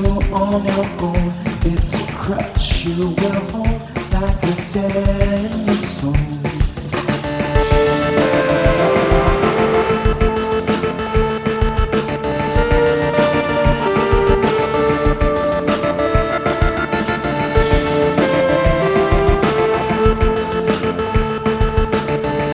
on your own. It's a crutch you will hold like a dead soul.